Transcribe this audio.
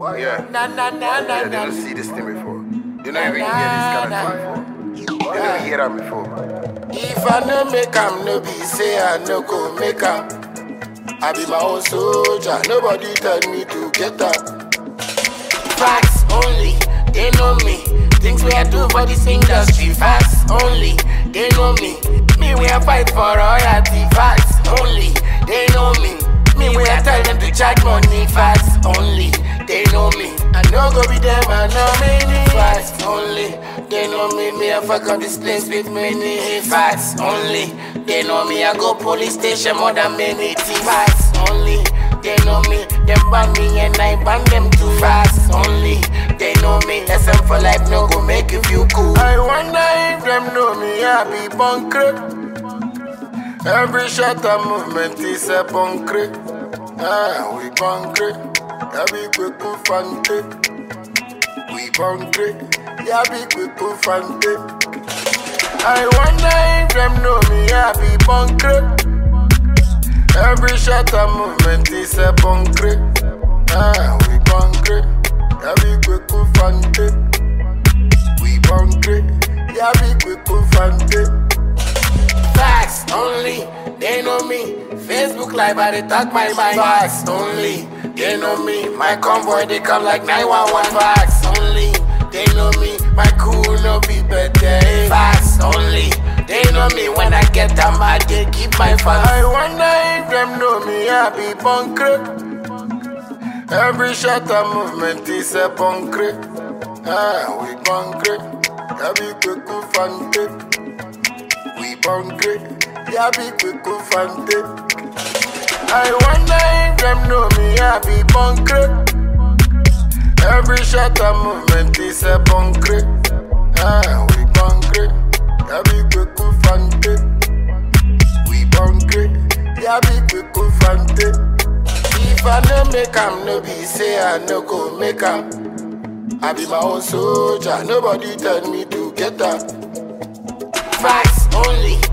Yeah. Yeah, they don't see this thing before. They don't even hear this kind of thing before. They don't hear that before. If I no make am, no be say I no go make am. I be my own soldier, nobody tell me to get up. Facts only, they know me. Things we I do for this industry. Facts only, they know me. Me we I fight for royalty. Facts only, they know me. Me we I tell them to charge money. Facts only, they know me. I no go be them, I know many. Facts only, they know me. Me I fuck up this place with many. Facts only, they know me. I go police station more than many things. Facts only, they know me. Them ban me and I ban them too. Facts only, they know me. SM for life no go make you feel cool. I wonder if them know me. I be bunkred. Every shot and movement is a bunkred. We bunkred. Yeah, be quick to fante. We bunkred. Yeah, be quick to fante. I wonder if them know me. I be bunkred. Every shot and movement is a bunkred. We bunkred. Yeah, be quick to fante. We bunkred. Yeah, be quick to fante. Facts only, they know me. Facebook live, I they talk my mind. Facts only, they know me. My convoy, they come like 911. Facts only, they know me. My cool no be better. Facts only, they know me. When I get them mad, they keep my fans. I wonder if them know me. I be bunkred. Every shot and movement is a bunkred. We bunkred. Yeah, be quick to fante. We bunkred. Yeah, be quick to fante. I wonder if them know me. I be bunkred. Every shot and movement is a bunkred. We bunkred. Yeah, be quick to fante. We bunkred. Yeah, be quick to fante. If I no make am, no be say I no go make am. I be my own soldier, nobody tell me to get up. Facts only,